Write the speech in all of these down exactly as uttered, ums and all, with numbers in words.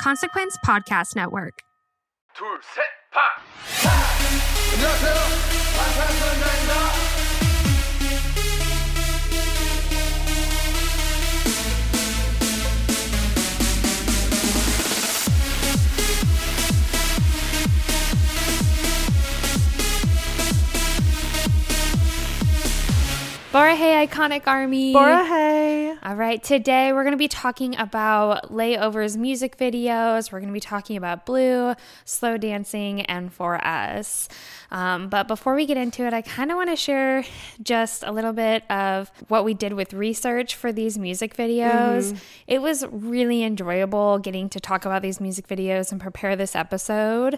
Consequence Podcast Network. 둘, 셋, 파! 안녕하세요. 방탄소년단입니다. Borahei Iconic Army. Borahei. All right, today we're going to be talking about Layover's music videos. We're going to be talking about Blue, Slow Dancing, and For Us. Um, but before we get into it, I kind of want to share just a little bit of what we did with research for these music videos. Mm-hmm. It was really enjoyable getting to talk about these music videos and prepare this episode.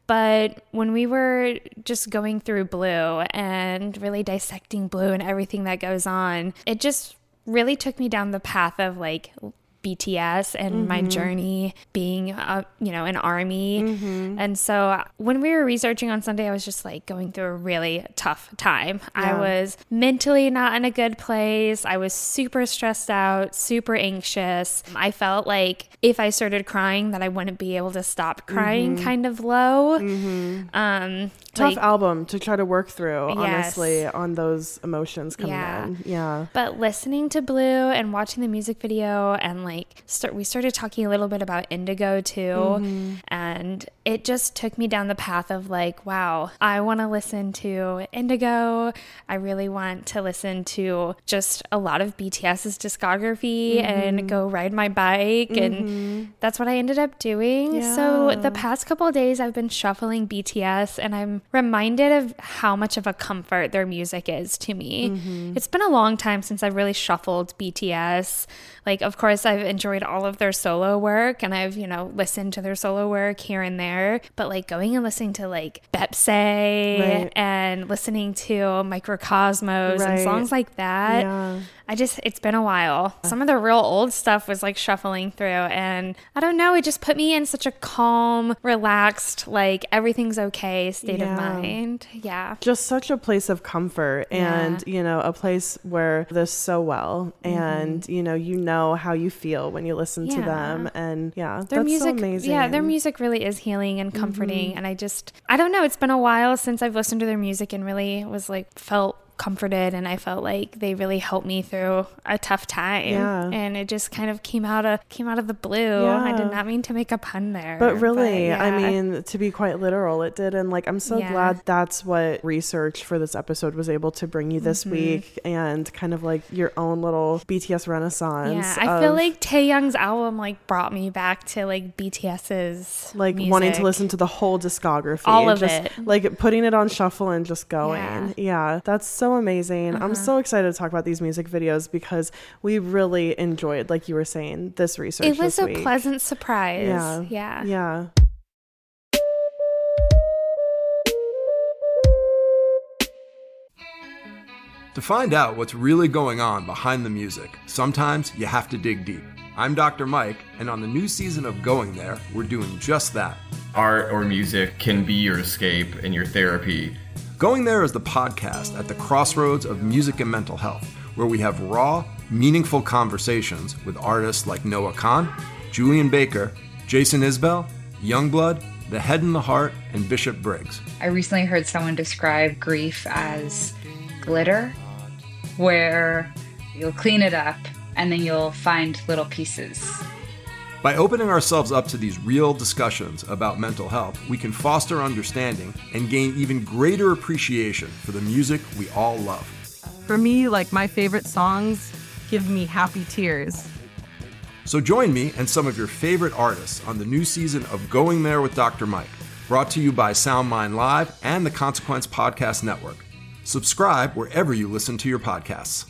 But when we were just going through Blue and really dissecting Blue and everything that goes on, it just really took me down the path of like B T S and mm-hmm. my journey being, a, you know, an ARMY. Mm-hmm. And so when we were researching on Sunday, I was just like going through a really tough time. Yeah. I was mentally not in a good place. I was super stressed out, super anxious. I felt like if I started crying that I wouldn't be able to stop crying, mm-hmm. kind of low. Mm-hmm. Um, Tough like, album to try to work through, yes. honestly, on those emotions coming yeah. in. Yeah. But listening to Blue and watching the music video and like start, we started talking a little bit about Indigo too. Mm-hmm. And it just took me down the path of like, wow, I want to listen to Indigo. I really want to listen to just a lot of BTS's discography mm-hmm. and go ride my bike. Mm-hmm. And that's what I ended up doing. Yeah. So the past couple of days I've been shuffling B T S and I'm reminded of how much of a comfort their music is to me. Mm-hmm. It's been a long time since I've really shuffled B T S. Like, of course, I've enjoyed all of their solo work and I've, you know, listened to their solo work here and there. But like going and listening to like Bepse right. and listening to Microcosmos right. and songs like that. Yeah. I just, it's been a while. Some of the real old stuff was like shuffling through and I don't know, it just put me in such a calm, relaxed, like everything's okay state yeah. of mind. Yeah. Just such a place of comfort and, yeah. you know, a place where this so well and, mm-hmm. you know, you know how you feel when you listen yeah. to them and yeah, their that's music, so amazing. Yeah, their music really is healing and comforting mm-hmm. and I just, I don't know, it's been a while since I've listened to their music and really was like, felt comforted and I felt like they really helped me through a tough time yeah. and it just kind of came out of came out of the blue. Yeah. I did not mean to make a pun there. But really, but, yeah. I mean, to be quite literal, it did. And like, I'm so yeah. glad that's what research for this episode was able to bring you this mm-hmm. week and kind of like your own little B T S renaissance. Yeah, I of, feel like Taeyoung's album like brought me back to like BTS's like music. Wanting to listen to the whole discography. All of just, it. Like putting it on shuffle and just going. Yeah, yeah that's so amazing. Uh-huh. I'm so excited to talk about these music videos because we really enjoyed, like you were saying, this research. It was this a week. pleasant surprise. Yeah. Yeah. Yeah. To find out what's really going on behind the music, sometimes you have to dig deep. I'm Doctor Mike, and on the new season of Going There, we're doing just that. Art or music can be your escape and your therapy. Going There is the podcast at the crossroads of music and mental health, where we have raw, meaningful conversations with artists like Noah Kahn, Julian Baker, Jason Isbell, Youngblood, The Head and the Heart, and Bishop Briggs. I recently heard someone describe grief as glitter, where you'll clean it up and then you'll find little pieces. By opening ourselves up to these real discussions about mental health, we can foster understanding and gain even greater appreciation for the music we all love. For me, like my favorite songs give me happy tears. So join me and some of your favorite artists on the new season of Going There with Doctor Mike, brought to you by SoundMind Live and the Consequence Podcast Network. Subscribe wherever you listen to your podcasts.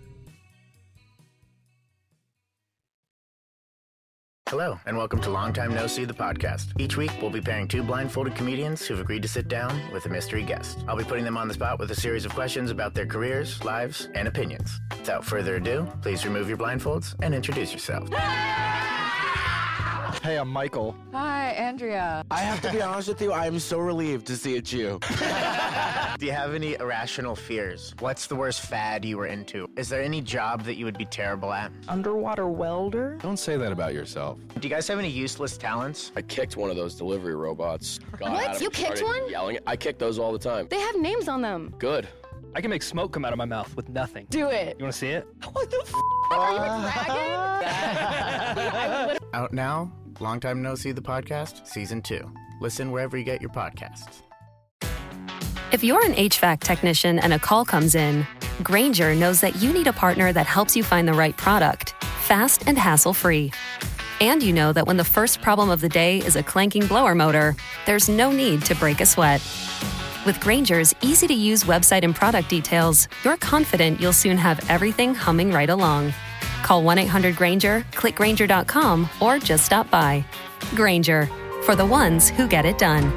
Hello, and welcome to Long Time No See, the podcast. Each week, we'll be pairing two blindfolded comedians who've agreed to sit down with a mystery guest. I'll be putting them on the spot with a series of questions about their careers, lives, and opinions. Without further ado, please remove your blindfolds and introduce yourselves. Hey, I'm Michael. Hi, Andrea. I have to be honest with you, I am so relieved to see it's you. Do you have any irrational fears? What's the worst fad you were into? Is there any job that you would be terrible at? Underwater welder? Don't say that about yourself. Do you guys have any useless talents? I kicked one of those delivery robots. Got What? at him, You kicked started one? Yelling. I kick those all the time. They have names on them. Good. I can make smoke come out of my mouth with nothing. Do it. You want to see it? What the f? Are you a dragon? Out now, Long Time No See the Podcast, Season two. Listen wherever you get your podcasts. If you're an H V A C technician and a call comes in, Grainger knows that you need a partner that helps you find the right product, fast and hassle-free. And you know that when the first problem of the day is a clanking blower motor, there's no need to break a sweat. With Grainger's easy-to-use website and product details, you're confident you'll soon have everything humming right along. Call one eight hundred Grainger, click Grainger dot com, or just stop by. Grainger, for the ones who get it done.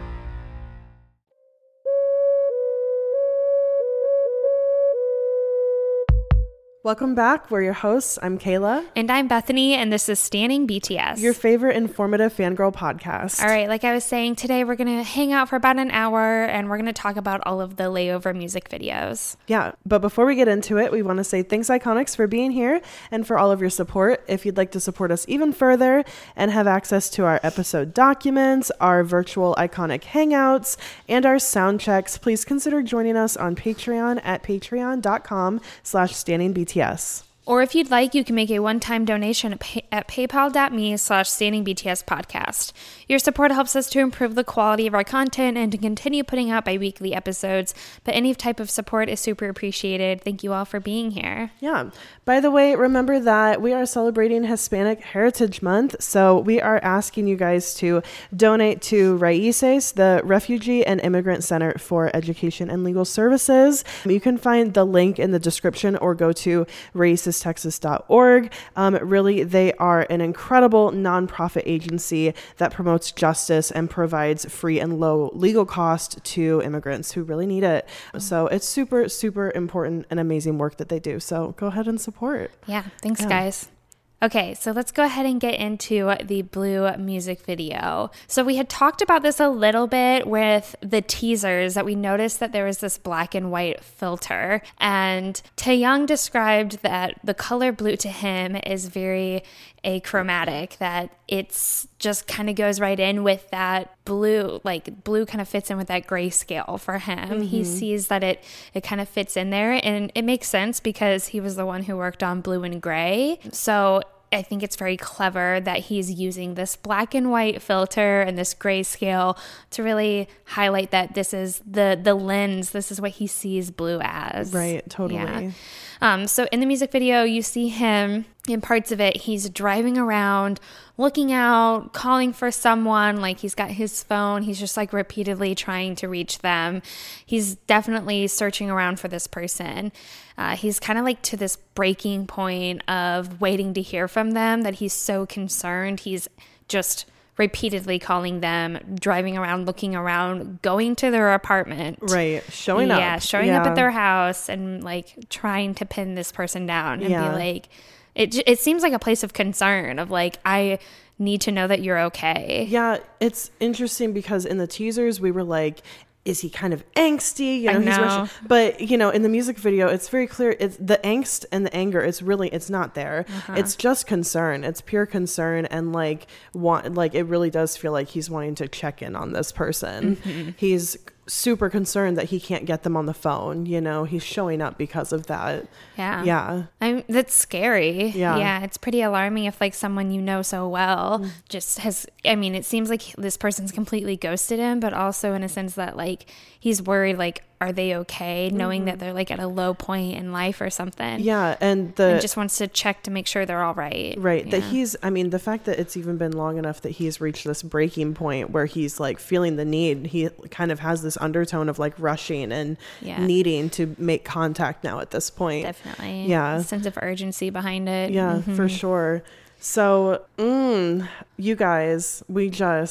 Welcome back. We're your hosts. I'm Kayla. And I'm Bethany, and this is Standing B T S. Your favorite informative fangirl podcast. All right, like I was saying, today we're going to hang out for about an hour, and we're going to talk about all of the layover music videos. Yeah, but before we get into it, we want to say thanks, Iconics, for being here and for all of your support. If you'd like to support us even further and have access to our episode documents, our virtual Iconic Hangouts, and our sound checks, please consider joining us on Patreon at patreon.com slash standingbts. Yes. Or if you'd like, you can make a one-time donation at, pay- at paypal.me slash standingbts podcast. Your support helps us to improve the quality of our content and to continue putting out bi-weekly episodes, but any type of support is super appreciated. Thank you all for being here. Yeah. By the way, remember that we are celebrating Hispanic Heritage Month, so we are asking you guys to donate to Raices, the Refugee and Immigrant Center for Education and Legal Services. You can find the link in the description or go to Raices texas dot org. Um, really, they are an incredible nonprofit agency that promotes justice and provides free and low legal cost to immigrants who really need it. So it's super, super important and amazing work that they do. So go ahead and support. Yeah. Thanks, Yeah. guys. Okay, so let's go ahead and get into the Blue music video. So we had talked about this a little bit with the teasers, that we noticed that there was this black and white filter. And Taeyang described that the color blue to him is very achromatic, that it's just kind of goes right in with that blue, like blue kind of fits in with that grayscale for him. Mm-hmm. He sees that it, it kind of fits in there, and it makes sense because he was the one who worked on Blue and Gray. So I think it's very clever that he's using this black and white filter and this grayscale to really highlight that this is the the lens, this is what he sees blue as. Right, totally. Yeah. Um, so in the music video, you see him, in parts of it, he's driving around, looking out, calling for someone, like he's got his phone, he's just like repeatedly trying to reach them. He's definitely searching around for this person. Uh, he's kind of like to this breaking point of waiting to hear from them, that he's so concerned. He's just repeatedly calling them, driving around, looking around, going to their apartment. Right. Showing up. Yeah, showing yeah. up at their house and like trying to pin this person down and yeah. be like, it, it seems like a place of concern of like, I need to know that you're okay. Yeah, it's interesting because in the teasers we were like, is he kind of angsty? You know, I know. He's rushing. But you know, in the music video, it's very clear. It's the angst and the anger. It's really, it's not there. Uh-huh. It's just concern. It's pure concern, and like want, like it really does feel like he's wanting to check in on this person. Mm-hmm. He's super concerned that he can't get them on the phone. You know, he's showing up because of that. Yeah. Yeah. I'm, that's scary. Yeah. Yeah. It's pretty alarming if like someone you know so well mm. just has, I mean, it seems like this person's completely ghosted him, but also in a sense that like he's worried, like, are they okay? Knowing mm-hmm. that they're like at a low point in life or something. Yeah. And the, and just wants to check to make sure they're all right. Right. Yeah. That he's, I mean, the fact that it's even been long enough that he's reached this breaking point where he's like feeling the need, he kind of has this undertone of like rushing and yeah. needing to make contact now at this point. Definitely. Yeah. A sense of urgency behind it. Yeah, mm-hmm. for sure. So, mm, you guys, we just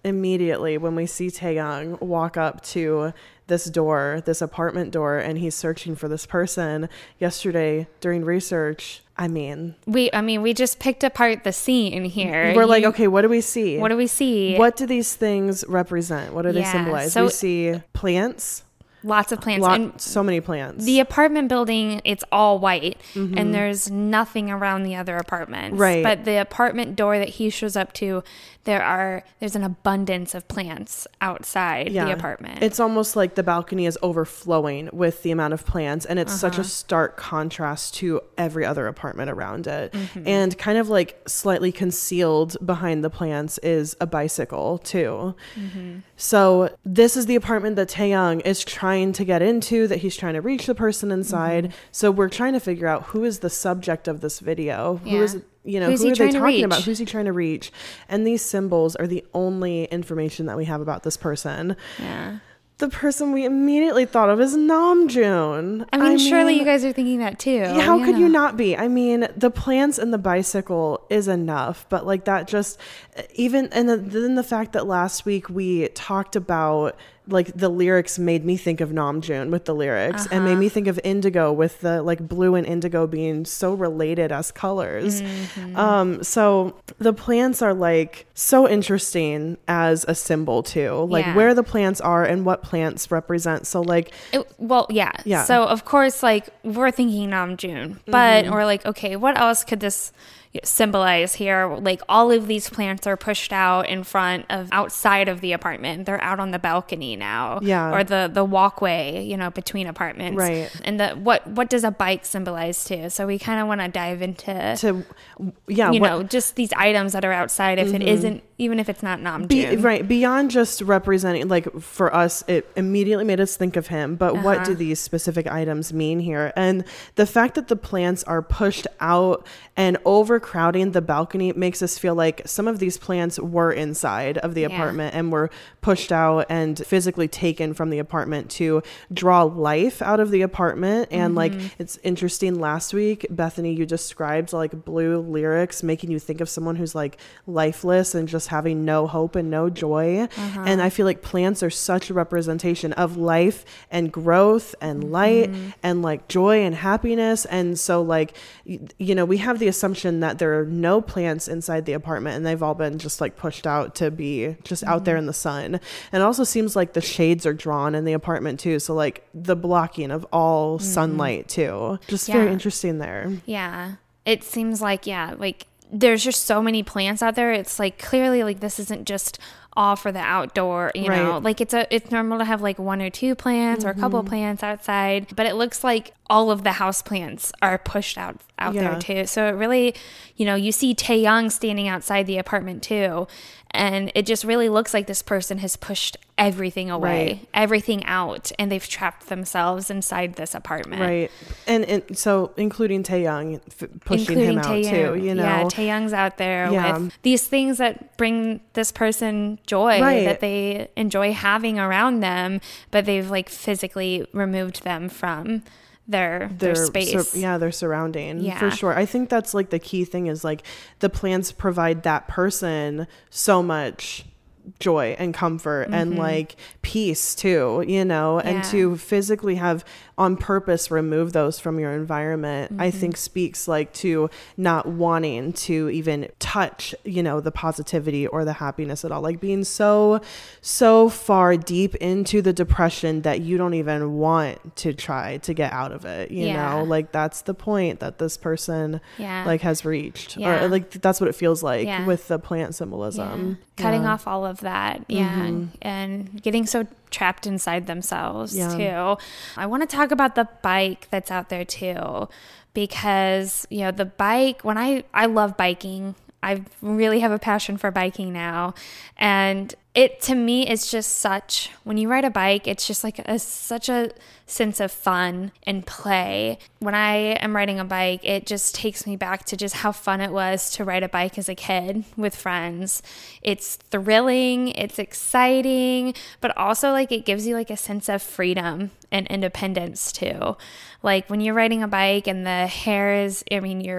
immediately when we see Taeyang walk up to this door, this apartment door, and he's searching for this person. Yesterday during research, I mean, we, I mean, we just picked apart the scene here. We're you, like, okay, what do we see? What do we see? What do these things represent? What do yeah, they symbolize? so we see plants. Lots of plants. Lot, and so many plants. The apartment building, it's all white, mm-hmm. and there's nothing around the other apartments. Right. But the apartment door that he shows up to, there are there's an abundance of plants outside yeah. the apartment. It's almost like the balcony is overflowing with the amount of plants, and it's uh-huh. such a stark contrast to every other apartment around it. Mm-hmm. And kind of like slightly concealed behind the plants is a bicycle too. Mm-hmm. So this is the apartment that Taeyang is trying to get into, that he's trying to reach the person inside. Mm-hmm. So we're trying to figure out who is the subject of this video. Yeah. Who is, you know, Who's who he are they trying to talking reach? about? Who's he trying to reach? And these symbols are the only information that we have about this person. Yeah. The person we immediately thought of is Namjoon. I mean, I surely mean, you guys are thinking that too. How you could know. you not be? I mean, the plants and the bicycle is enough, but like that just even, and then the fact that last week we talked about like the lyrics made me think of Namjoon with the lyrics uh-huh. and made me think of indigo with the like blue and indigo being so related as colors. Mm-hmm. Um, so the plants are like so interesting as a symbol too, like yeah. where the plants are and what plants represent. So like, it, well, yeah. Yeah. So of course, like we're thinking Namjoon, but mm-hmm. we're like, okay, what else could this symbolize here? Like all of these plants are pushed out in front of outside of the apartment. They're out on the balcony now, yeah, or the the walkway, you know, between apartments, right? And the what what does a bike symbolize too? So we kind of want to dive into to yeah, you what, know, just these items that are outside. If mm-hmm. it isn't, even if it's not Namjoon, Be, right? Beyond just representing, like for us, it immediately made us think of him. But uh-huh. what do these specific items mean here? And the fact that the plants are pushed out and overcrowding the balcony makes us feel like some of these plants were inside of the apartment yeah. and were pushed out and physically taken from the apartment to draw life out of the apartment. And mm-hmm. like, it's interesting, last week, Bethany, you described like blue lyrics making you think of someone who's like lifeless and just having no hope and no joy. Uh-huh. And I feel like plants are such a representation of life and growth and mm-hmm. light and like joy and happiness. And so like, you know, we have the assumption that there are no plants inside the apartment and they've all been just like pushed out to be just mm-hmm. out there in the sun. And it also seems like the shades are drawn in the apartment too. So like the blocking of all mm-hmm. sunlight too. Just yeah. very interesting there. Yeah. It seems like, yeah, like there's just so many plants out there. It's like clearly like this isn't just all for the outdoor, you right. know, like it's a it's normal to have like one or two plants mm-hmm. or a couple plants outside, but it looks like all of the house plants are pushed out out yeah. there too. So it really, you know, you see Taeyang standing outside the apartment too, and it just really looks like this person has pushed everything away, right. everything out, and they've trapped themselves inside this apartment. Right. And, and so including Taeyang f- pushing including him out Taeyang. too, you know. Yeah, Taeyang's out there yeah. with these things that bring this person joy right. that they enjoy having around them, but they've like physically removed them from their their, their space. Sur- yeah, their surrounding. Yeah. For sure. I think that's like the key thing is like the plants provide that person so much joy and comfort mm-hmm. and like peace too, you know, yeah. and to physically have on purpose remove those from your environment, mm-hmm. I think speaks like to not wanting to even touch, you know, the positivity or the happiness at all, like being so, so far deep into the depression that you don't even want to try to get out of it, you yeah. know, like that's the point that this person yeah. like has reached yeah. or like that's what it feels like yeah. with the plant symbolism. Yeah. Cutting yeah. off all of that. Yeah. Mm-hmm. And getting so trapped inside themselves yeah. too. I want to talk about the bike that's out there too, because, you know, the bike, when I, I love biking, I really have a passion for biking now. And it, to me, it's just such, when you ride a bike, it's just like a, such a sense of fun and play. When I am riding a bike, it just takes me back to just how fun it was to ride a bike as a kid with friends. It's thrilling, it's exciting, but also like it gives you like a sense of freedom and independence too. Like when you're riding a bike and the hair is, I mean, you're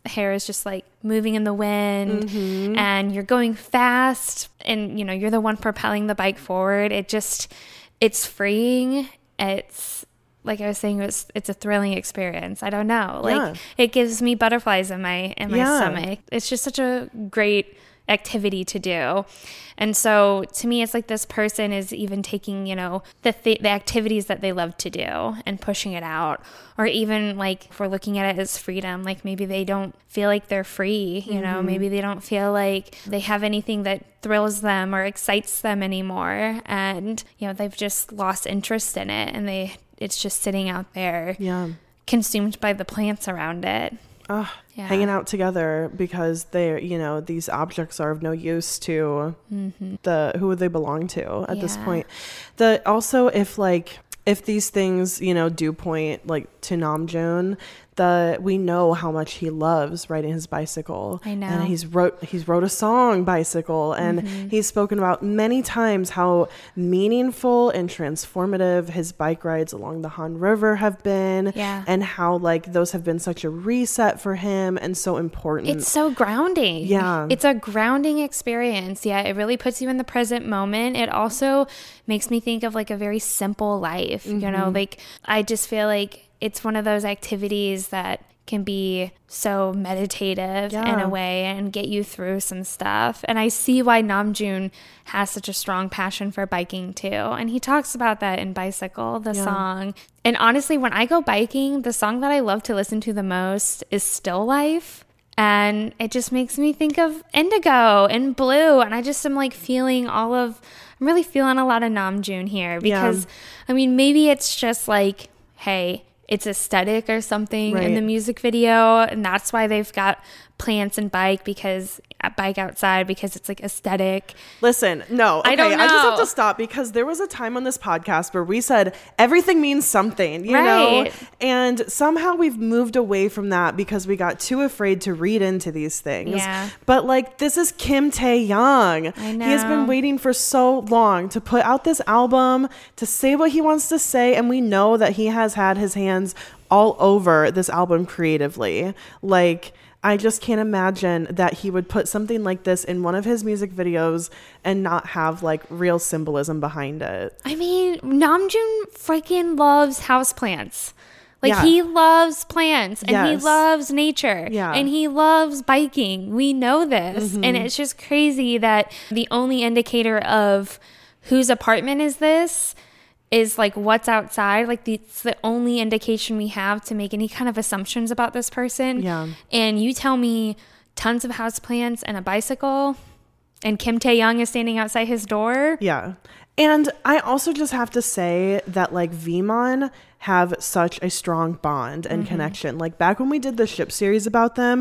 hair is just like moving in the wind Mm-hmm. and you're going fast and, you know, you're the one propelling the bike forward. It just, it's freeing. It's, like I was saying, it's, it's a thrilling experience. I don't know. Like Yeah. it gives me butterflies in my, in my Yeah. stomach. It's just such a great activity to do. And so to me, it's like this person is even taking, you know, the th- the activities that they love to do and pushing it out. Or even like if we're looking at it as freedom, like maybe they don't feel like they're free, you know, Mhm. maybe they don't feel like they have anything that thrills them or excites them anymore. And, you know, they've just lost interest in it and they, it's just sitting out there, Yeah. consumed by the plants around it. Uh, Yeah. Hanging out together because they're, you know, these objects are of no use to Mm-hmm. the who they belong to at this Yeah. point. The also if like if these things, you know, do point like to Namjoon, the we know how much he loves riding his bicycle. I know. And he's wrote he's wrote a song, Bicycle, and Mhm. he's spoken about many times how meaningful and transformative his bike rides along the Han River have been. Yeah. And how like those have been such a reset for him and so important. It's so grounding. Yeah. It's a grounding experience. Yeah. It really puts you in the present moment. It also makes me think of like a very simple life. You know, Mhm. like I just feel like it's one of those activities that can be so meditative in Yeah. a way and get you through some stuff. And I see why Namjoon has such a strong passion for biking too. And he talks about that in Bicycle, the Yeah. song. And honestly, when I go biking, the song that I love to listen to the most is Still Life. And it just makes me think of Indigo and Blue. And I just am like feeling all of, I'm really feeling a lot of Namjoon here because, I mean, maybe it's just like, hey, it's aesthetic or something in Right. the music video. And that's why they've got plants and bike because bike outside because it's like aesthetic. Listen, no, okay, I don't I just have know. to stop because there was a time on this podcast where we said everything means something, you know? Right. And somehow we've moved away from that because we got too afraid to read into these things. Yeah. But like, this is Kim Tae-young. I know. He has been waiting for so long to put out this album, to say what he wants to say. And we know that he has had his hands all over this album creatively. Like, I just can't imagine that he would put something like this in one of his music videos and not have like real symbolism behind it. I mean, Namjoon freaking loves houseplants. Like Yeah. he loves plants and he Yes. loves nature Yeah. and he loves biking. We know this. Mhm. And it's just crazy that the only indicator of whose apartment is this is like what's outside. Like the, it's the only indication we have to make any kind of assumptions about this person. Yeah. And you tell me tons of houseplants and a bicycle and Kim Tae-young is standing outside his door. Yeah. And I also just have to say that like Veemon have such a strong bond and Mhm. connection. Like back when we did the Ship series about them,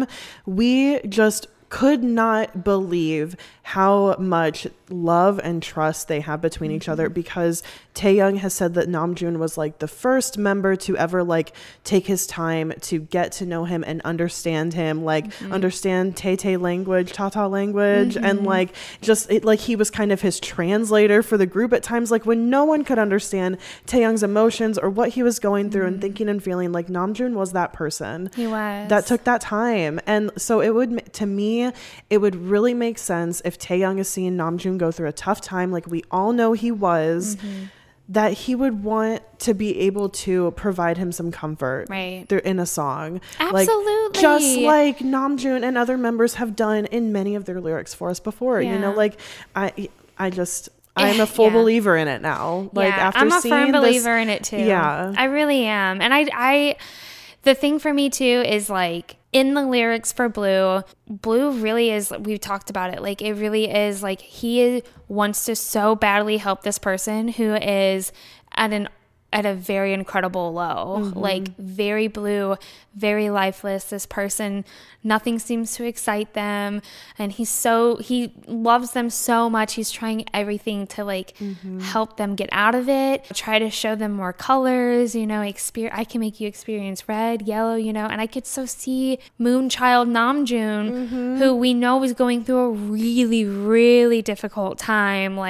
we just could not believe how much love and trust they have between each other, because Taeyoung has said that Namjoon was like the first member to ever like take his time to get to know him and understand him, like Mhm. understand Tay-Tay language, Tata language, and Mhm. like just it, like he was kind of his translator for the group at times, like when no one could understand Taeyoung's emotions or what he was going through and thinking and feeling. Like Namjoon was that person. He was. That took that time. And so it would, to me, it would really make sense if Taeyoung is seeing Namjoon go through a tough time, like we all know he was, Mhm. that he would want to be able to provide him some comfort Right. there in a song. Absolutely. Like, just like Namjoon and other members have done in many of their lyrics for us before. You know, Yeah. like I I just I'm a full Yeah. believer in it now. Like yeah, after I'm a seeing firm this- believer in it too. Yeah. I really am. And I, I, the thing for me too is like in the lyrics for Blue, Blue really is, we've talked about it. Like it really is like he is, wants to so badly help this person who is at an at a very incredible low, Mhm. like very blue, very lifeless. This person, nothing seems to excite them. And he's so, he loves them so much. He's trying everything to like Mhm. help them get out of it, try to show them more colors, you know, exper- I can make you experience red, yellow, you know, and I could so see Moonchild Namjoon, Mhm. who we know is going through a really, really difficult time, like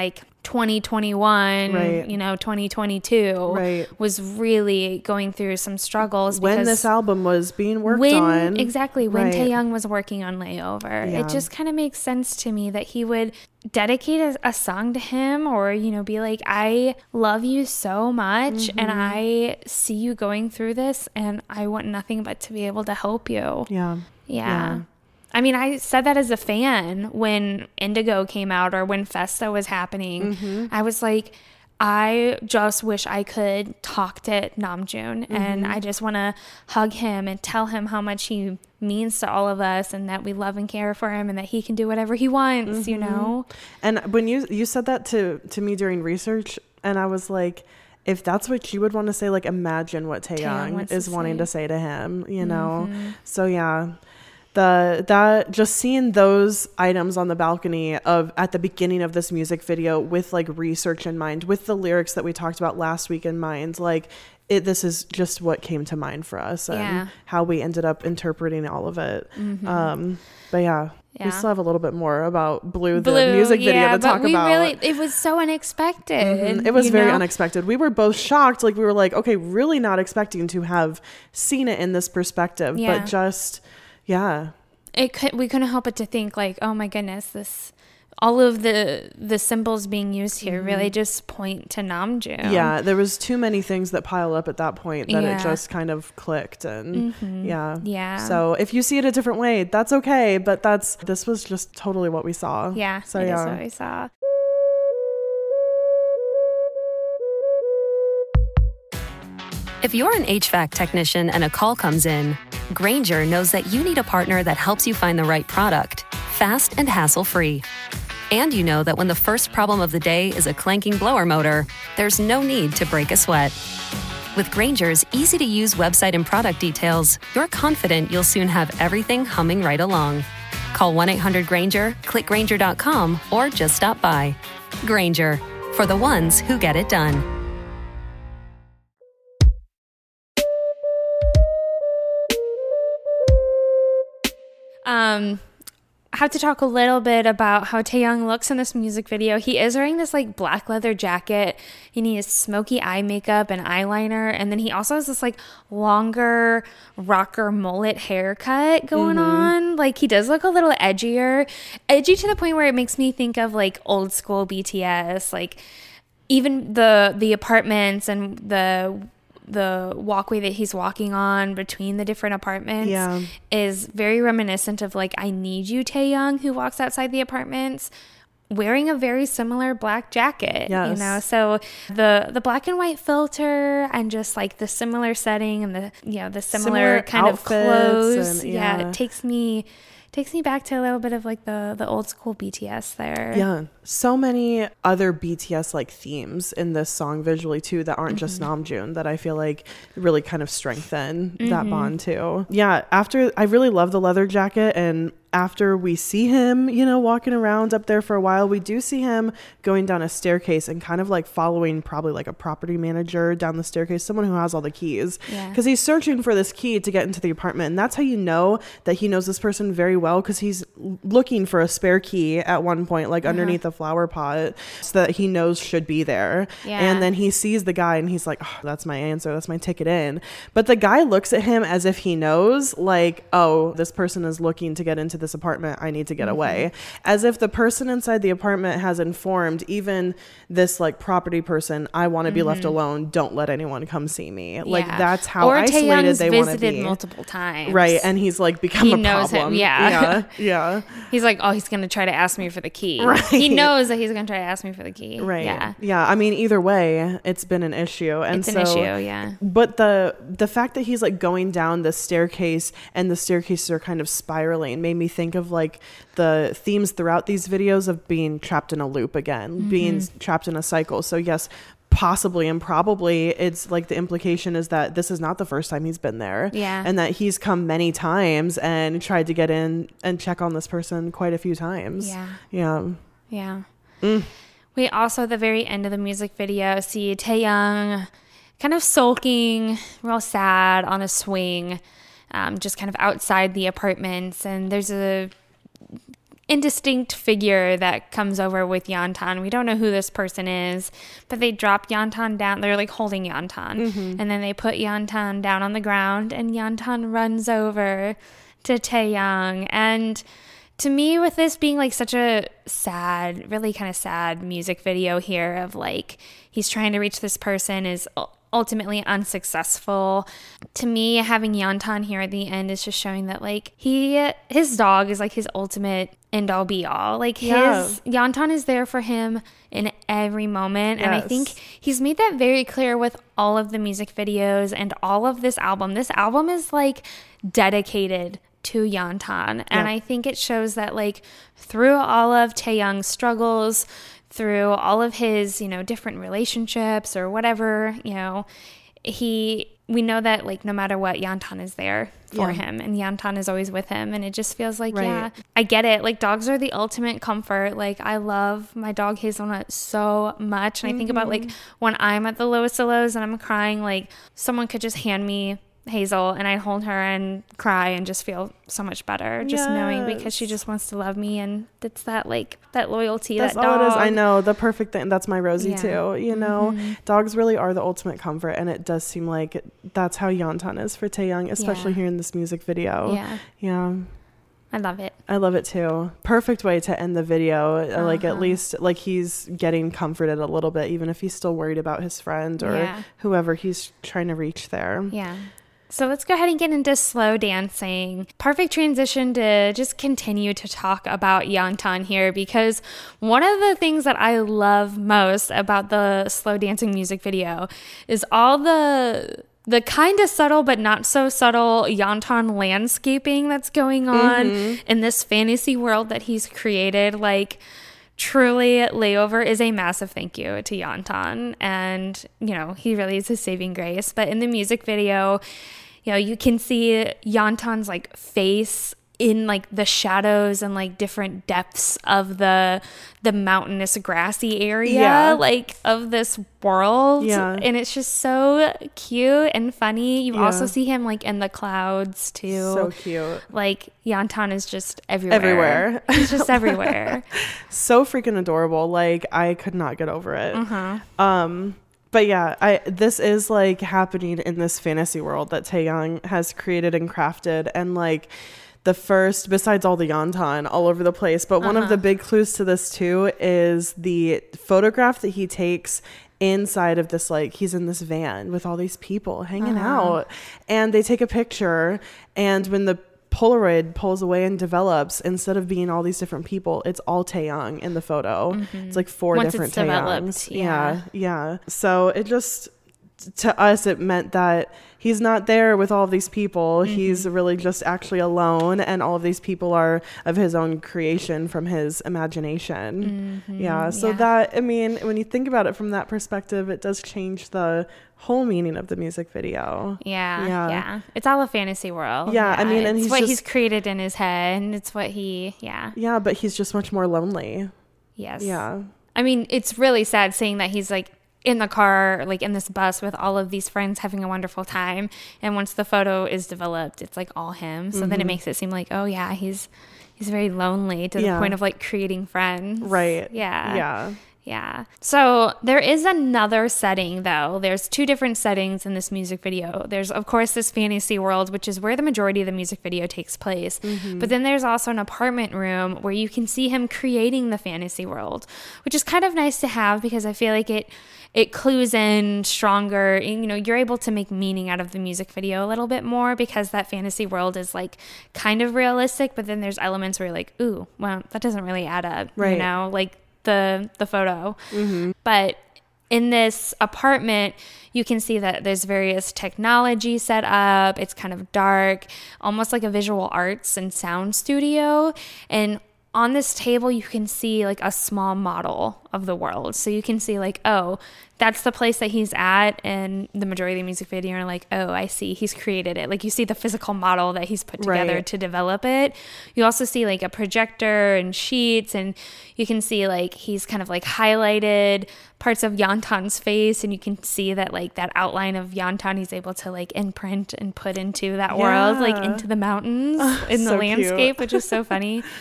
twenty twenty-one, right. you know, twenty twenty-two right. was really going through some struggles. When this album was being worked when, on. Exactly. When right. Taehyung was working on Layover. Yeah. It just kind of makes sense to me that he would dedicate a, a song to him, or, you know, be like, I love you so much mm-hmm. and I see you going through this and I want nothing but to be able to help you. Yeah. Yeah. yeah. I mean, I said that as a fan when Indigo came out or when Festa was happening. Mm-hmm. I was like, I just wish I could talk to Namjoon mm-hmm. and I just want to hug him and tell him how much he means to all of us and that we love and care for him and that he can do whatever he wants, mm-hmm. you know? And when you, you said that to, to me during research, and I was like, if that's what you would want to say, like, imagine what Taehyung is to wanting say. to say to him, you know? Mm-hmm. So, yeah. The that just seeing those items on the balcony of at the beginning of this music video with like research in mind, with the lyrics that we talked about last week in mind, like it this is just what came to mind for us and yeah. how we ended up interpreting all of it. Mm-hmm. Um, but yeah. Yeah. We still have a little bit more about Blue, the Blue, music video yeah, to talk but we about. Really, it was so unexpected. Mm-hmm. It was very know? unexpected. We were both shocked. Like we were like, okay, really not expecting to have seen it in this perspective, yeah. but just, yeah. It could, we couldn't help but to think like, oh my goodness, this, all of the the symbols being used here mm-hmm. really just point to Namjoon. Yeah, there was too many things that pile up at that point that yeah. it just kind of clicked and mm-hmm. yeah. Yeah. So if you see it a different way, that's okay, but that's this was just totally what we saw. Yeah, so it yeah. is what we saw. If you're an H V A C technician and a call comes in, Grainger knows that you need a partner that helps you find the right product, fast and hassle-free. And you know that when the first problem of the day is a clanking blower motor, there's no need to break a sweat. With Grainger's easy-to-use website and product details, you're confident you'll soon have everything humming right along. Call one eight hundred Grainger, click Grainger dot com, or just stop by. Grainger, for the ones who get it done. Um, I have to talk a little bit about how Taehyung looks in this music video. He is wearing this like black leather jacket and he has smoky eye makeup and eyeliner. And then he also has this like longer rocker mullet haircut going mm-hmm. on. Like he does look a little edgier, edgy to the point where it makes me think of like old school B T S, like even the, the apartments and the the walkway that he's walking on between the different apartments yeah. is very reminiscent of like I Need You Taehyung, who walks outside the apartments wearing a very similar black jacket. Yes. You know, so the the black and white filter and just like the similar setting and the you know the similar, similar kind of clothes and, yeah. yeah it takes me takes me back to a little bit of like the the old school B T S there. Yeah, so many other B T S like themes in this song visually too that aren't mm-hmm. just Namjoon that I feel like really kind of strengthen mm-hmm. that bond too. Yeah, after I really love the leather jacket, and after we see him, you know, walking around up there for a while, we do see him going down a staircase and kind of like following probably like a property manager down the staircase, someone who has all the keys, because yeah. he's searching for this key to get into the apartment. And that's how you know that he knows this person very well, because he's looking for a spare key at one point, like uh-huh. underneath a flower pot, so that he knows should be there. Yeah. And then he sees the guy and he's like, oh, that's my answer. That's my ticket in. But the guy looks at him as if he knows, like, oh, this person is looking to get into this apartment, I need to get mm-hmm. away, as if the person inside the apartment has informed even this like property person, I want to be mm-hmm. left alone, don't let anyone come see me. Yeah. Like that's how or isolated Taehyung's they want to be. Visited multiple times, right? And he's like become he a knows problem. him. Yeah. yeah yeah he's like, oh, he's gonna try to ask me for the key. Right. He knows that he's gonna try to ask me for the key. Right. Yeah. Yeah. I mean, either way, it's been an issue. And it's so, an issue. Yeah. But the the fact that he's like going down the staircase and the staircases are kind of spiraling made me think of like the themes throughout these videos of being trapped in a loop again, mm-hmm. being trapped in a cycle. So yes, possibly and probably it's like the implication is that this is not the first time he's been there. Yeah. And that he's come many times and tried to get in and check on this person quite a few times. Yeah. Yeah. Yeah. Mm. We also at the very end of the music video see Taehyung kind of sulking, real sad on a swing, um, just kind of outside the apartments. And there's a indistinct figure that comes over with Yantan. We don't know who this person is, but they drop Yantan down. They're like holding Yantan. Mm-hmm. And then they put Yantan down on the ground, and Yantan runs over to Taeyang. And to me, with this being like such a sad, really kind of sad music video here of like he's trying to reach this person, is ultimately unsuccessful. To me, having Yantan here at the end is just showing that like he, his dog is like his ultimate end all be all. Like his yeah. Yantan is there for him in every moment. Yes. And I think he's made that very clear with all of the music videos and all of this album. This album is like dedicated to Yantan. And yeah. I think it shows that like through all of Taeyang's struggles, through all of his, you know, different relationships or whatever, you know, he, we know that like no matter what, Yantan is there for yeah. him, and Yantan is always with him. And it just feels like, right. yeah, I get it. Like dogs are the ultimate comfort. Like I love my dog Hazelnut so much. And mm-hmm. I think about like when I'm at the lowest of lows and I'm crying, like someone could just hand me Hazel and I'd hold her and cry and just feel so much better just yes. knowing, because she just wants to love me, and it's that like that loyalty. That's that all dog. it is. I know, the perfect thing. That's my Rosie yeah. too, you know. Mm-hmm. Dogs really are the ultimate comfort, and it does seem like that's how Yantan is for Taeyang, especially yeah. here in this music video. Yeah yeah I love it. I love it too. Perfect way to end the video. Uh-huh. Like at least like he's getting comforted a little bit, even if he's still worried about his friend or yeah. whoever he's trying to reach there. Yeah. So let's go ahead and get into slow dancing. Perfect transition to just continue to talk about Yantan here, because one of the things that I love most about the slow dancing music video is all the the kind of subtle but not so subtle Yantan landscaping that's going on mm-hmm. in this fantasy world that he's created. Like truly, Layover is a massive thank you to Yantan, and you know, he really is his saving grace. But in the music video, you know, you can see Yantan's like face in like the shadows and like different depths of the the mountainous grassy area yeah. like of this world. Yeah. And it's just so cute and funny. You yeah. also see him like in the clouds too. So cute. Like Yantan is just everywhere. Everywhere. He's just everywhere. So freaking adorable. Like I could not get over it. Uh-huh. Um But yeah, I this is like happening in this fantasy world that Taeyang has created and crafted, and like the first, besides all the Yantan all over the place, but one uh-huh. of the big clues to this too is the photograph that he takes inside of this, like he's in this van with all these people hanging uh-huh. out, and they take a picture, and when the Polaroid pulls away and develops, instead of being all these different people, it's all Taeyang in the photo. Mm-hmm. It's like four Once different Taeyangs. Yeah. yeah, yeah. So it just, to us, it meant that he's not there with all of these people. Mm-hmm. He's really just actually alone, and all of these people are of his own creation from his imagination. Mm-hmm. Yeah. So yeah. that, I mean, when you think about it from that perspective, it does change the whole meaning of the music video. Yeah, yeah, yeah. It's all a fantasy world. Yeah, yeah. I mean, and it's he's what just, he's created in his head, and it's what he, yeah. Yeah, but he's just much more lonely. Yes. Yeah. I mean, it's really sad seeing that he's like in the car, like in this bus with all of these friends having a wonderful time, and once the photo is developed, it's like all him. So mm-hmm. then it makes it seem like, oh yeah, he's he's very lonely to yeah. the point of like creating friends. Right. Yeah. Yeah. Yeah. So there is another setting, though. There's two different settings in this music video. There's, of course, this fantasy world, which is where the majority of the music video takes place. Mm-hmm. But then there's also an apartment room where you can see him creating the fantasy world, which is kind of nice to have, because I feel like it it clues in stronger. And, you know, you're able to make meaning out of the music video a little bit more, because that fantasy world is like kind of realistic, but then there's elements where you're like, ooh, well, that doesn't really add up. Right. You know, like the the photo. Mm-hmm. But in this apartment, you can see that there's various technology set up. It's kind of dark, almost like a visual arts and sound studio. And on this table, you can see like a small model of the world. So you can see like, oh, that's the place that he's at. And the majority of the music video are like, oh, I see, he's created it. Like you see the physical model that he's put together right. to develop it. You also see like a projector and sheets, and you can see like he's kind of like highlighted parts of Yantan's face, and you can see that like that outline of Yantan he's able to like imprint and put into that yeah. world, like into the mountains oh, in the so landscape, cute. Which is so funny.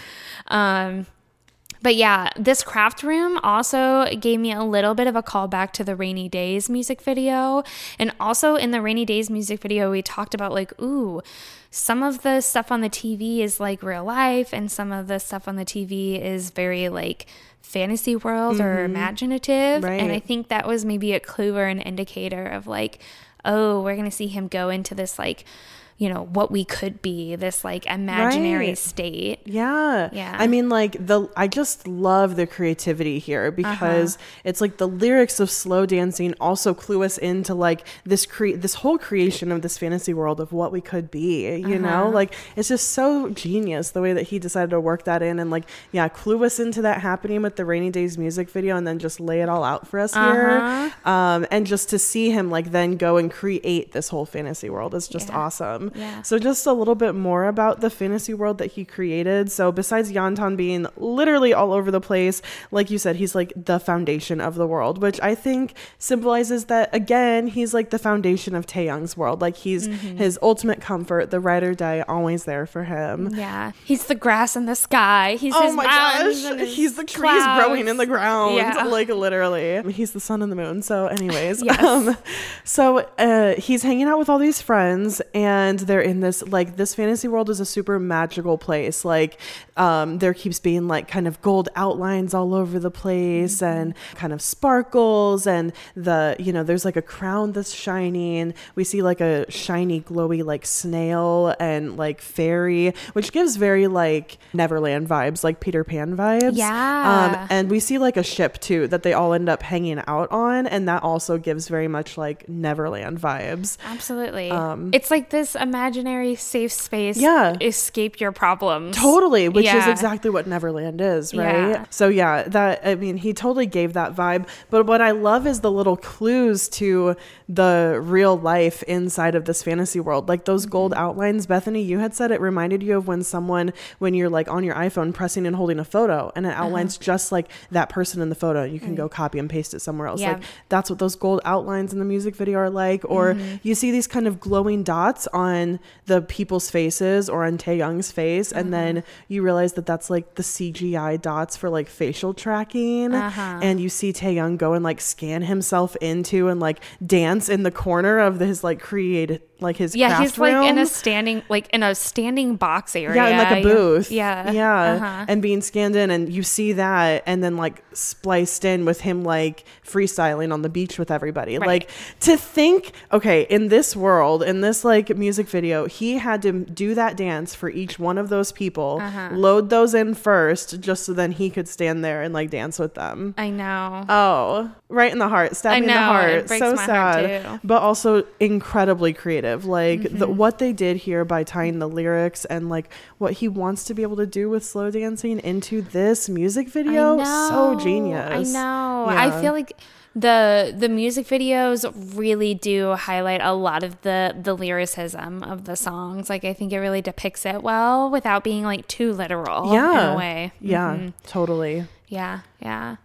Um, But yeah, this craft room also gave me a little bit of a callback to the Rainy Days music video. And also in the Rainy Days music video, we talked about like, ooh, some of the stuff on the T V is like real life, and some of the stuff on the T V is very like fantasy world mm-hmm. or imaginative. Right. And I think that was maybe a clue or an indicator of like, oh, we're going to see him go into this like, you know, what we could be, this like imaginary right. state. Yeah. Yeah. I mean, like the, I just love the creativity here because uh-huh. it's like the lyrics of Slow Dancing also clue us into like this cre- this whole creation of this fantasy world of what we could be, you uh-huh. know, like it's just so genius the way that he decided to work that in and like, yeah, clue us into that happening with the Rainy Days music video and then just lay it all out for us uh-huh. here. Um, and just to see him like then go and create this whole fantasy world is just yeah. awesome. Yeah. So just a little bit more about the fantasy world that he created. So besides Yantan being literally all over the place, like you said, he's like the foundation of the world, which I think symbolizes that, again, he's like the foundation of Taeyoung's world. Like he's mm-hmm. his ultimate comfort, the ride or die, always there for him. Yeah. He's the grass in the sky. He's oh his my mountains gosh. and his He's the trees clouds. growing in the ground. Yeah. Like literally. He's the sun and the moon. So anyways. Yes. Um, so uh, he's hanging out with all these friends and they're in this like this fantasy world is a super magical place. Like um there keeps being like kind of gold outlines all over the place mm-hmm. and kind of sparkles and the you know there's like a crown that's shining. We see like a shiny glowy like snail and like fairy, which gives very like Neverland vibes, like Peter Pan vibes. Yeah. Um and we see like a ship too that they all end up hanging out on, and that also gives very much like Neverland vibes. Absolutely. Um it's like this imaginary safe space. Yeah. Escape your problems. Totally. Which yeah. is exactly what Neverland is, right? Yeah. So yeah, that, I mean, he totally gave that vibe. But what I love is the little clues to the real life inside of this fantasy world. Like those gold outlines, Bethany, you had said it reminded you of when someone, when you're like on your iPhone pressing and holding a photo and it outlines uh-huh. just like that person in the photo. You can mm-hmm. go copy and paste it somewhere else. Yeah. Like that's what those gold outlines in the music video are like. Or mm-hmm. you see these kind of glowing dots on the people's faces or on Taeyoung's face, and uh-huh. then you realize that that's like the C G I dots for like facial tracking, uh-huh. and you see Taeyoung go and like scan himself into and like dance in the corner of his like created like his yeah craft he's room. like in a standing like in a standing box area, yeah in like a booth, yeah yeah uh-huh. and being scanned in, and you see that and then like spliced in with him like freestyling on the beach with everybody, right. like to think okay in this world, in this like music video, he had to do that dance for each one of those people, uh-huh. load those in first just so then he could stand there and like dance with them. I know. Oh, right in the heart, stab me in the heart. So sad, but also incredibly creative. Like mm-hmm. the, what they did here by tying the lyrics and like what he wants to be able to do with Slow Dancing into this music video, so genius. I know. Yeah. I feel like the the music videos really do highlight a lot of the the lyricism of the songs. Like I think it really depicts it well without being like too literal yeah. in a way. Yeah, mm-hmm. totally. Yeah, yeah.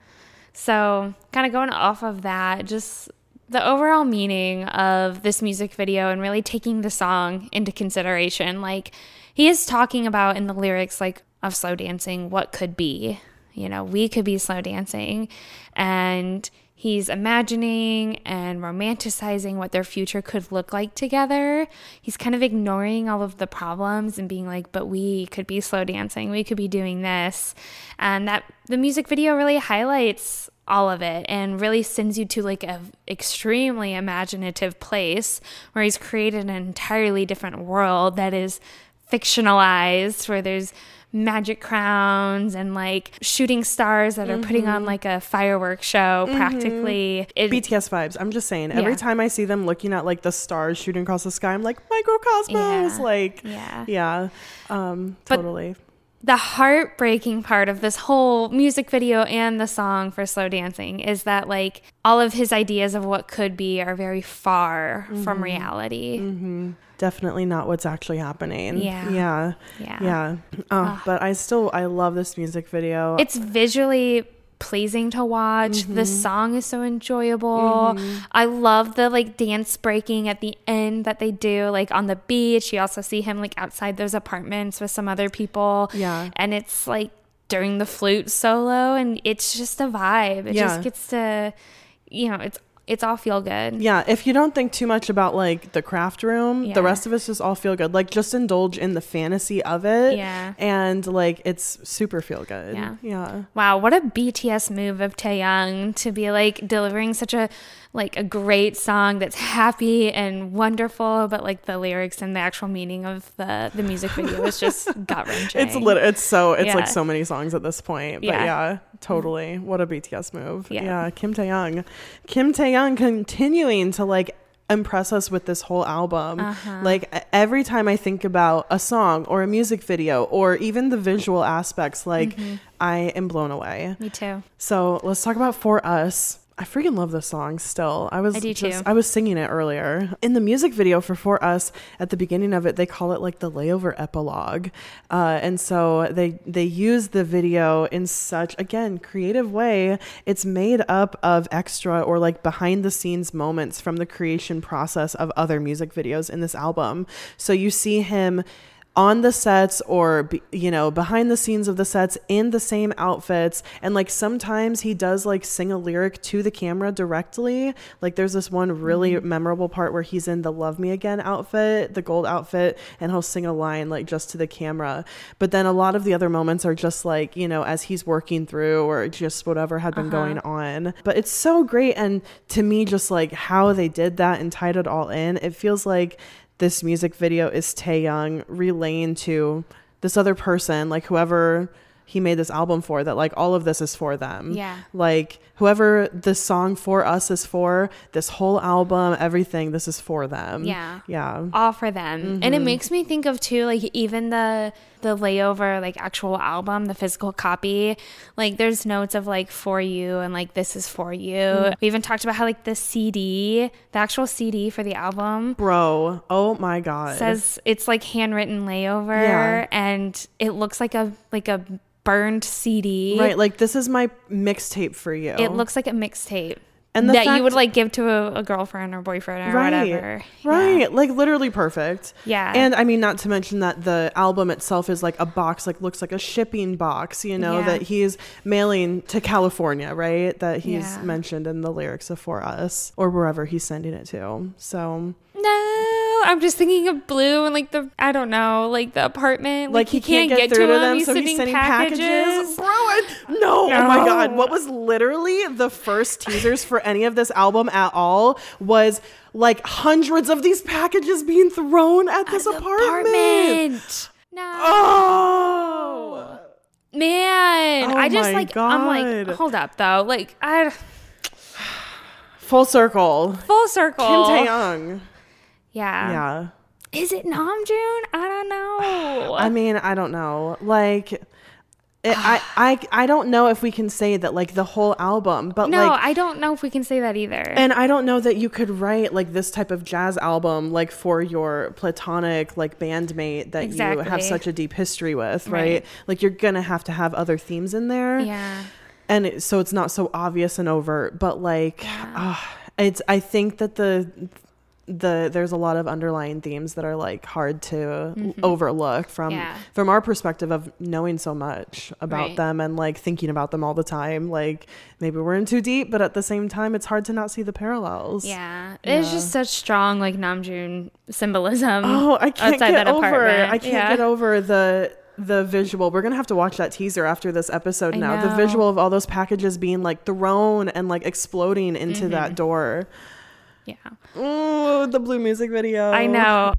So kind of going off of that, just the overall meaning of this music video and really taking the song into consideration. Like he is talking about in the lyrics like of Slow Dancing what could be. You know, we could be slow dancing, and he's imagining and romanticizing what their future could look like together. He's kind of ignoring all of the problems and being like, but we could be slow dancing. We could be doing this. And that the music video really highlights all of it and really sends you to like a extremely imaginative place where he's created an entirely different world that is fictionalized, where there's magic crowns and like shooting stars that are mm-hmm. putting on like a fireworks show mm-hmm. practically. It, B T S vibes. I'm just saying, every yeah. time I see them looking at like the stars shooting across the sky, I'm like, microcosmos. Yeah. Like, yeah, yeah, um, but totally. The heartbreaking part of this whole music video and the song for Slow Dancing is that like all of his ideas of what could be are very far mm-hmm. from reality. Mm-hmm. Definitely not what's actually happening. Yeah. Yeah. Yeah. Yeah. Oh, but I still, I love this music video. It's visually pleasing to watch. Mm-hmm. The song is so enjoyable. Mm-hmm. I love the like dance breaking at the end that they do like on the beach. You also see him like outside those apartments with some other people. Yeah. And it's like during the flute solo, and it's just a vibe. It Yeah. just gets to, you know, it's it's all feel good. Yeah, if you don't think too much about like the craft room, Yeah. the rest of us just all feel good. Like just indulge in the fantasy of it. Yeah. And like it's super feel good. Yeah. Yeah. Wow, what a B T S move of Taeyang to be like delivering such a like a great song that's happy and wonderful, but like the lyrics and the actual meaning of the the music video is just gut wrenching. It's lit- it's so it's Yeah. like so many songs at this point. But yeah, Yeah. totally. What a B T S move. Yeah. Yeah. Kim Taeyang. Kim Taeyang continuing to like impress us with this whole album. Uh-huh. Like e- every time I think about a song or a music video or even the visual aspects, like Mhm. I am blown away. Me too. So let's talk about For Us. I freaking love this song still. I was I do just too. I was singing it earlier. In the music video for For Us, at the beginning of it, they call it like the layover epilogue. Uh, and so they they use the video in such, again, creative way. It's made up of extra or like behind the scenes moments from the creation process of other music videos in this album. So you see him on the sets or, be, you know, behind the scenes of the sets in the same outfits. And like sometimes he does like sing a lyric to the camera directly. Like there's this one really mm-hmm. memorable part where he's in the Love Me Again outfit, the gold outfit, and he'll sing a line like just to the camera. But then a lot of the other moments are just like, you know, as he's working through or just whatever had been Uh-huh. going on. But it's so great. And to me, just like how they did that and tied it all in, it feels like this music video is Taeyang relaying to this other person, like whoever he made this album for, that like all of this is for them. Yeah. Like whoever this song For Us is for, this whole album, everything, this is for them. Yeah. Yeah. All for them. Mm-hmm. And it makes me think of too, like even the the layover, like actual album, the physical copy, like there's notes of like for you and like this is for you. Mm. We even talked about how like the C D, the actual C D for the album. Bro, oh my God. Says it's like handwritten layover Yeah. and it looks like a like a burned C D. Right, like this is my mixtape for you. It looks like a mixtape. And the that fact- you would like give to a, a girlfriend or boyfriend or right, whatever. Right. Yeah. Like literally perfect. Yeah. And I mean, not to mention that the album itself is like a box, like looks like a shipping box, you know, Yeah. that he's mailing to California, right? That he's Yeah. mentioned in the lyrics of For Us or wherever he's sending it to. So No, I'm just thinking of Blue and like the, I don't know, like the apartment. like he can't, get, through to them, He's so he's sending sending packages. packages. Bro, I, no, No. oh my God. What was literally the first teasers for any of this album at all was like hundreds of these packages being thrown at this At the apartment. apartment. No. Oh. Man, Oh I just my like, I'm like, God. hold up though. Like, I, Full circle. full circle. Kim Taeyang. Yeah. Yeah. Is it Namjoon? I don't know. I mean, I don't know. Like, it, I, I, I don't know if we can say that like the whole album, but no, like, I don't know if we can say that either. and I don't know that you could write like this type of jazz album like for your platonic like bandmate that you have Exactly. such a deep history with, right? Right. Like you're gonna have to have other themes in there. yeah. And it, so it's not so obvious and overt, but like uh, it's I think that the the there's a lot of underlying themes that are like hard to Mhm. overlook from Yeah. from our perspective of knowing so much about Right. them and like thinking about them all the time. Like maybe we're in too deep, but at the same time it's hard to not see the parallels. Yeah. It's just such strong like Namjoon symbolism. Oh, I can't outside get that over apartment. I can't Yeah. get over the the visual. We're gonna have to watch that teaser after this episode I now. The know. visual of all those packages being like thrown and like exploding into that Mhm. door. Yeah. Oh, the Blue music video. I know.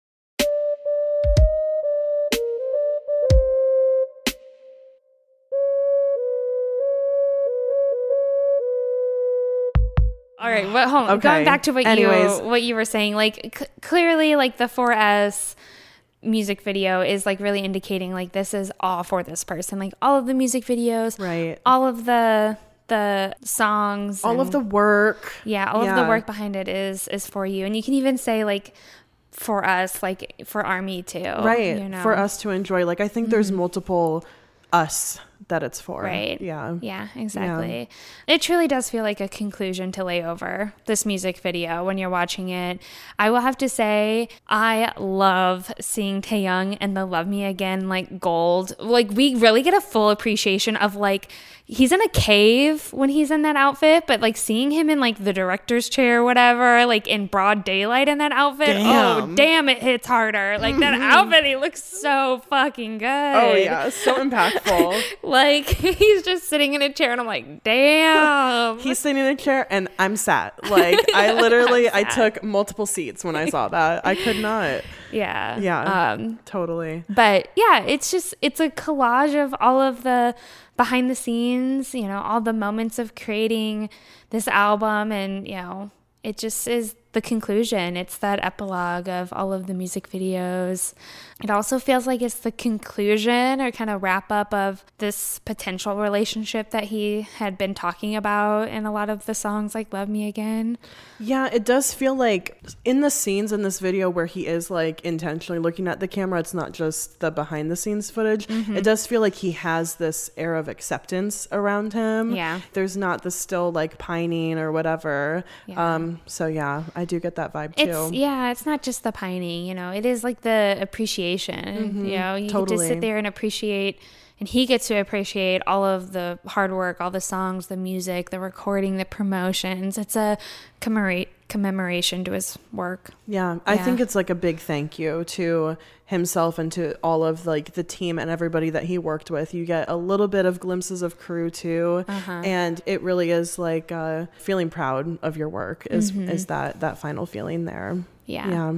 All right, what hold on. Okay. Going back to what Anyways. you what you were saying, like c- clearly like the four S music video is like really indicating like this is all for this person. Like all of the music videos, Right. all of the the songs, All of and- the work. yeah, all of Yeah. the work behind it is is for you. And you can even say like for us, like for Army too. Right. You know? For us to enjoy. Like I think there's multiple us that it's for. Right. Yeah. Yeah, exactly. Yeah. It truly does feel like a conclusion to Layover, this music video, when you're watching it. I will have to say, I love seeing Taehyung and the Love Me Again, like, gold. Like, we really get a full appreciation of, like, he's in a cave when he's in that outfit, but, like, seeing him in, like, the director's chair or whatever, like, in broad daylight in that outfit, damn. oh, damn, it hits harder. Like, that outfit, he looks so fucking good. Oh, yeah, so impactful. Like, he's just sitting in a chair, and I'm like, damn. He's sitting in a chair, and I'm sat. Like, I literally, I took multiple seats when I saw that. I could not. Yeah. Yeah, um, totally. But, yeah, it's just, it's a collage of all of the behind the scenes, you know, all the moments of creating this album, and, you know, it just is the conclusion. It's that epilogue of all of the music videos. It also feels like it's the conclusion or kind of wrap up of this potential relationship that he had been talking about in a lot of the songs, like Love Me Again. Yeah, it does feel like in the scenes in this video where he is like intentionally looking at the camera, it's not just the behind the scenes footage. Mm-hmm. It does feel like he has this air of acceptance around him. Yeah. There's not the still like pining or whatever. Yeah. Um, so yeah, I do get that vibe too. It's, yeah, it's not just the pining, you know, it is like the appreciation. Mm-hmm. You know, you totally. get to sit there and appreciate, and he gets to appreciate all of the hard work, all the songs, the music, the recording, the promotions. It's a commemorate commemoration to his work. Yeah, I yeah. think it's like a big thank you to himself and to all of like the team and everybody that he worked with. You get a little bit of glimpses of crew too, uh-huh. and it really is like uh, feeling proud of your work is mm-hmm. is that that final feeling there. Yeah. Yeah.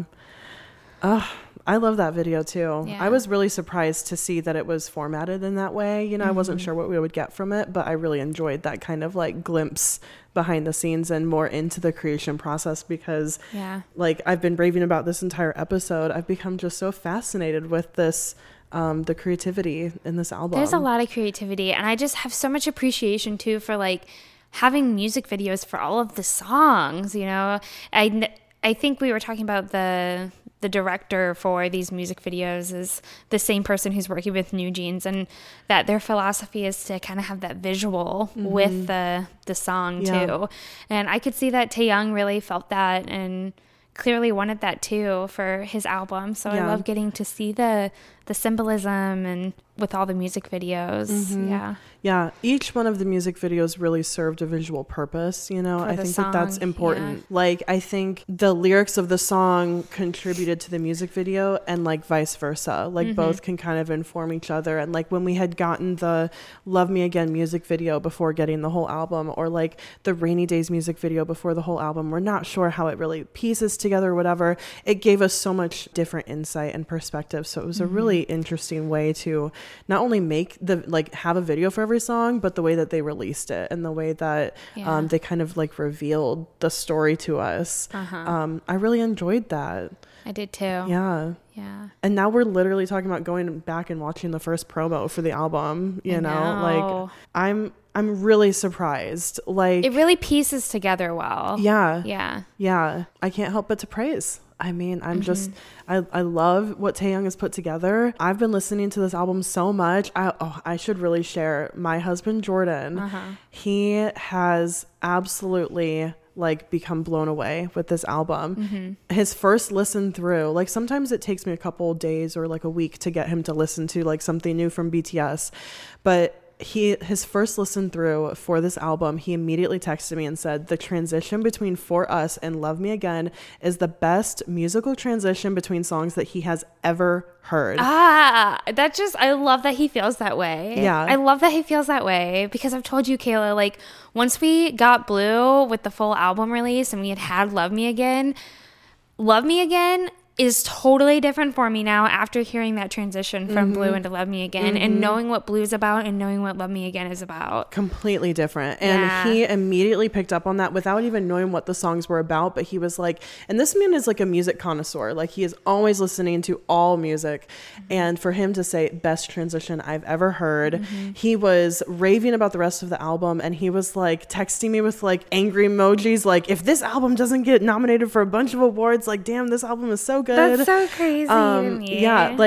Uh, I love that video too. Yeah. I was really surprised to see that it was formatted in that way. You know, mm-hmm. I wasn't sure what we would get from it, but I really enjoyed that kind of like glimpse behind the scenes and more into the creation process because yeah. like I've been raving about this entire episode. I've become just so fascinated with this, um, the creativity in this album. There's a lot of creativity, and I just have so much appreciation too for like having music videos for all of the songs, you know. I, I think we were talking about the the director for these music videos is the same person who's working with New Jeans, and that their philosophy is to kind of have that visual mm-hmm. with the the song yeah. too. And I could see that Taehyung really felt that and clearly wanted that too for his album. So yeah. I love getting to see the the symbolism and with all the music videos. Mm-hmm. Yeah. Yeah. Each one of the music videos really served a visual purpose, you know. For I think song, that that's important. Yeah. Like I think the lyrics of the song contributed to the music video and like vice versa. Like mm-hmm. both can kind of inform each other. And like when we had gotten the Love Me Again music video before getting the whole album, or like the Rainy Days music video before the whole album, we're not sure how it really pieces together or whatever. It gave us so much different insight and perspective. So it was mm-hmm. a really interesting way to not only make the like have a video for every song, but the way that they released it and the way that yeah. um, they kind of like revealed the story to us. Uh-huh. Um, I really enjoyed that. I did too. Yeah. Yeah. And now we're literally talking about going back and watching the first promo for the album, you know? know. Like I'm I'm really surprised. Like it really pieces together well. Yeah. Yeah. Yeah. I can't help but to praise. I mean, I'm mm-hmm. just, I, I love what Taehyung has put together. I've been listening to this album so much. I, oh, I should really share. My husband, Jordan, uh-huh. he has absolutely like become blown away with this album. Mm-hmm. His first listen through, like sometimes it takes me a couple days or like a week to get him to listen to like something new from B T S. But he his first listen through for this album, he immediately texted me and said the transition between For Us and Love Me Again is the best musical transition between songs that he has ever heard. Ah, that just, I love that he feels that way. Yeah. I love that he feels that way because I've told you, Kayla, like once we got Blue with the full album release and we had had Love Me Again, Love Me Again is totally different for me now after hearing that transition from mm-hmm. Blue into Love Me Again mm-hmm. and knowing what Blue's about and knowing what Love Me Again is about. Completely different. And yeah. he immediately picked up on that without even knowing what the songs were about. But he was like, and this man is like a music connoisseur. Like he is always listening to all music. Mm-hmm. And for him to say best transition I've ever heard, mm-hmm. he was raving about the rest of the album. And he was like texting me with like angry emojis. Like if this album doesn't get nominated for a bunch of awards, like damn, this album is so good. That's so crazy um, to me. Yeah, like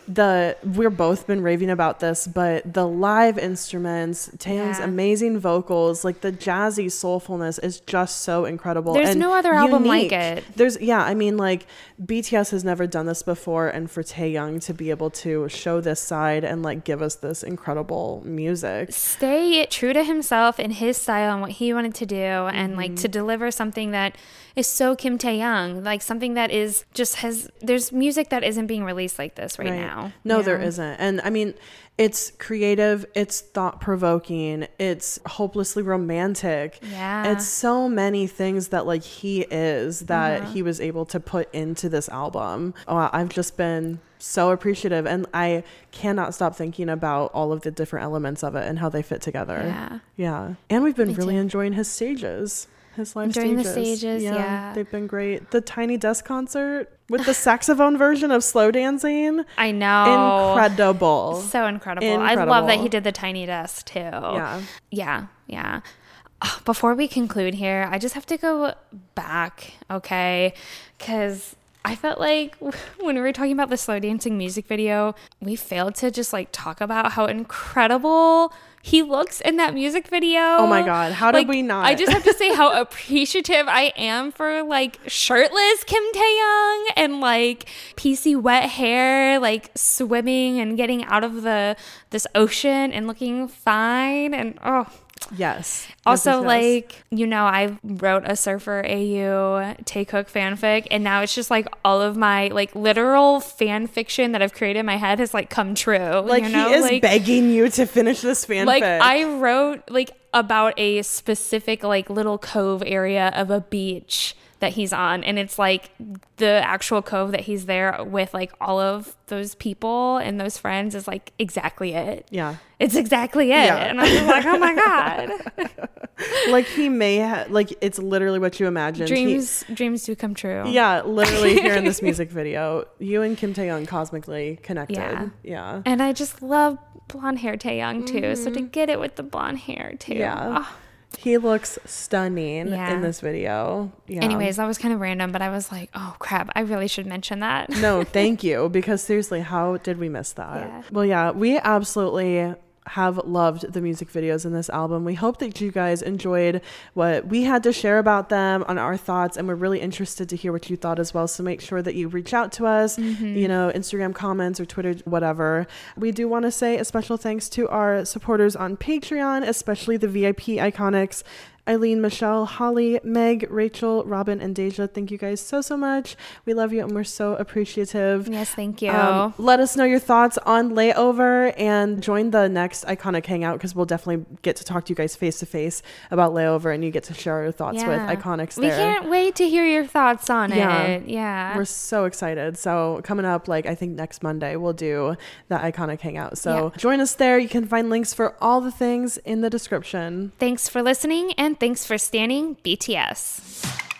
the we're both been raving about this, but the live instruments, Taehyung's Yeah. amazing vocals, like the jazzy soulfulness is just so incredible. There's and no other album like unique. it. There's yeah, I mean like B T S has never done this before, and for Taehyung to be able to show this side and like give us this incredible music. Stay true to himself and his style and what he wanted to do, and like to deliver something that is so Kim Taehyung, like something that is just has there's music that isn't being released like this right, Right. now. No, Yeah. there isn't. And I mean, it's creative, it's thought provoking, it's hopelessly romantic. Yeah. It's so many things that like he is that Uh-huh. he was able to put into this album. Oh, I've just been so appreciative, and I cannot stop thinking about all of the different elements of it and how they fit together. Yeah. Yeah. And we've been Me really too. enjoying his stages. His live Enjoying the stages. stages, yeah. They've been great. The Tiny Desk concert with the saxophone version of Slow Dancing. I know. Incredible. So incredible. I love that Incredible. he did the Tiny Desk too. Yeah. Yeah. Yeah. Ah, Before we conclude here, I just have to go back, okay? Because I felt like when we were talking about the Slow Dancing music video, we failed to just like talk about how incredible he looks in that music video. Oh my God. How did Like, we not? I just have to say how appreciative I am for like shirtless Kim Taehyung and like piecey wet hair, like swimming and getting out of the this ocean and looking fine. And oh, Yes. also, Yes, yes, yes. like, you know, I wrote a Surfer A U Taekook fanfic, and now it's just like all of my like literal fan fiction that I've created in my head has like come true. like you know? he is like, begging you to finish this fanfic. like I wrote like about a specific like little cove area of a beach that he's on, and it's like the actual cove that he's there with like all of those people and those friends is like exactly it. Yeah. It's exactly it. Yeah. And I'm just like, oh my God. like he may ha- like it's literally what you imagined. He- Dreams dreams do come true. yeah, literally here in this music video, you and Kim Taehyung cosmically connected. Yeah. Yeah. And I just love blonde hair Taehyung too. So to get it with the blonde hair too. Yeah. Oh. He looks stunning Yeah. in this video. Yeah. Anyways, that was kind of random, but I was like, oh crap, I really should mention that. No, thank you. Because seriously, how did we miss that? Yeah. Well, yeah, we absolutely have loved the music videos in this album. We hope that you guys enjoyed what we had to share about them on our thoughts, and we're really interested to hear what you thought as well. So make sure that you reach out to us, Mm-hmm. you know, Instagram comments or Twitter, whatever. We do want to say a special thanks to our supporters on Patreon, especially the V I P iconics. Eileen, Michelle, Holly, Meg, Rachel, Robin, and Deja. Thank you guys so, so much. We love you and we're so appreciative. Yes, thank you. Um, let us know your thoughts on Layover and join the next Iconic Hangout, because we'll definitely get to talk to you guys face to face about Layover, and you get to share your thoughts with Yeah. Iconics We there. can't wait to hear your thoughts on Yeah. it. Yeah. We're so excited. So coming up, like I think next Monday, we'll do that Iconic Hangout. So Yeah. join us there. You can find links for all the things in the description. Thanks for listening, and thanks for standing B T S.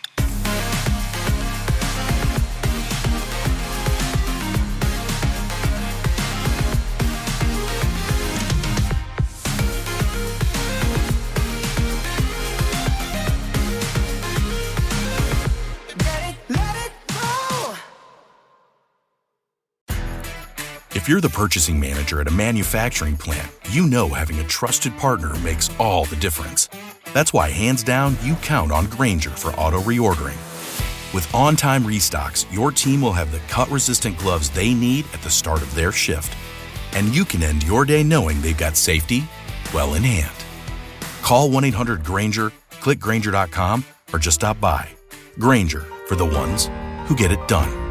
If you're the purchasing manager at a manufacturing plant, you know having a trusted partner makes all the difference. That's why, hands down, you count on Grainger for auto reordering. With on-time restocks, your team will have the cut-resistant gloves they need at the start of their shift. And you can end your day knowing they've got safety well in hand. Call one eight hundred Grainger, click Grainger dot com, or just stop by. Grainger, for the ones who get it done.